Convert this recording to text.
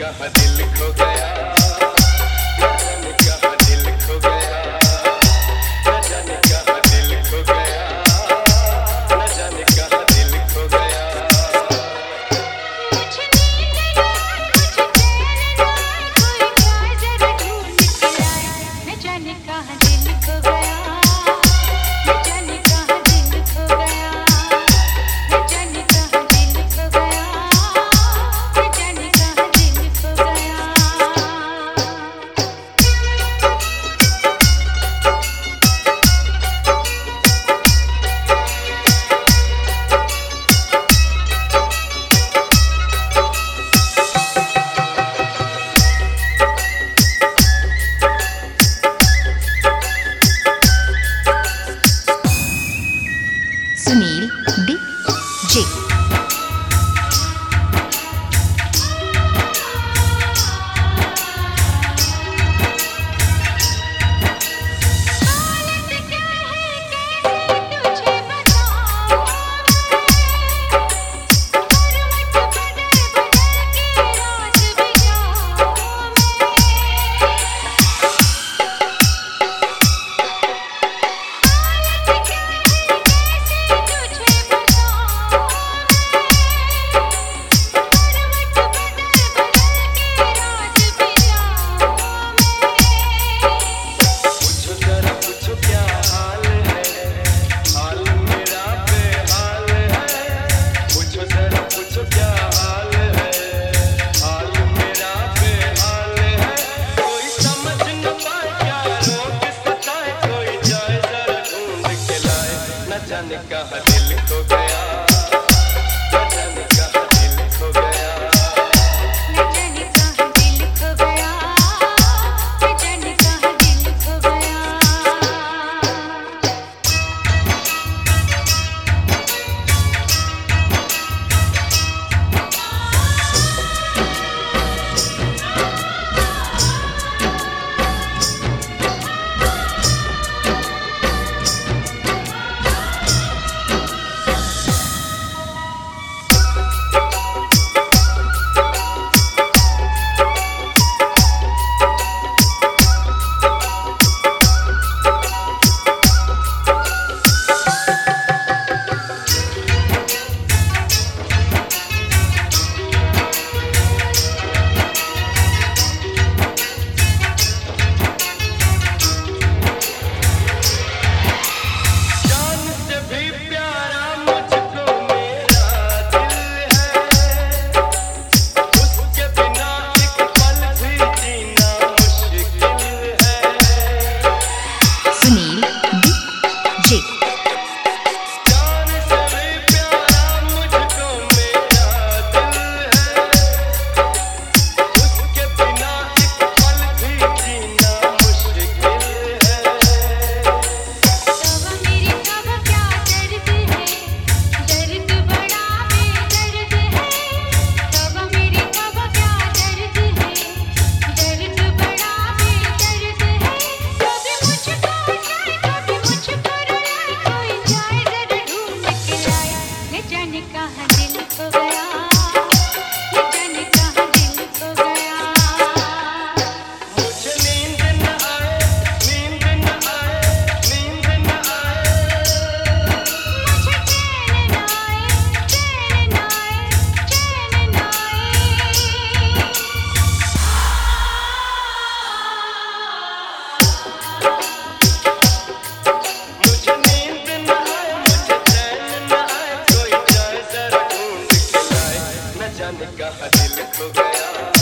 कहाँ दिल खो गया, न जाने कहाँ दिल खो गया, न जाने कहाँ दिल खो गया, न जाने कहाँ दिल खो गया। कुछ नींद ना कुछ चैन ना, कोई प्यार जरा ढूंढ के लाए, न जाने कहाँ दिल खो गया, न जाने कहाँ दिल खो गया, न जाने कहाँ दिल खो गया, न जाने कहाँ दिल खो गया। Sunil D J. हालत क्या है कैसे तुझे बताऊं मैं, करवट बदल बदल के रात बिताऊं मैं। हालत क्या है कैसे तुझे बताऊं मैं, करवट बदल बदल के रात बिताऊं मैं। पूछो जरा पूछो क्या हाल है, हाल मेरा बेहाल है। पूछो जरा पूछो क्या हाल है, हाल मेरा बेहाल है। कोई समझ न पाए क्या रोग सताए, कोई जाए जरा ढूंढ के लाए, न जाने कहाँ दिल खो गया, न जाने कहाँ दिल खो गया। न जाने कहाँ दिल खो गया, न जाने कहाँ दिल खो गया। जान से भी प्यारा मुझको मेरा दिल है, उसके बिना एक पल भी जीना मुश्किल है। Sunil D J. जान से भी प्यारा मुझको मेरा दिल है, उसके बिना एक पल भी जीना मुश्किल है। तवा मेरी तवा क्या दर्द है, दर्द बड़ा बेदर्द है। तवा मेरी तवा क्या दर्द है, दर्द बड़ा बेदर्द है। कभी मुझको हटाए कभी मुझको रुलाए, कोई जाए जरा ढूंढ के लाए, न जाने कहाँ दिल खो गया, न जाने कहाँ दिल खो गया। मुझे नींद न आए, नींद न आए, नींद न आए। मुझे चैन ना आए, चैन ना आए, चैन ना मुझे नींद न आए, मुझे चैन न आए, कोई जाए जरा ढूंढ के लाए, न जाने कहाँ दिल खो गया।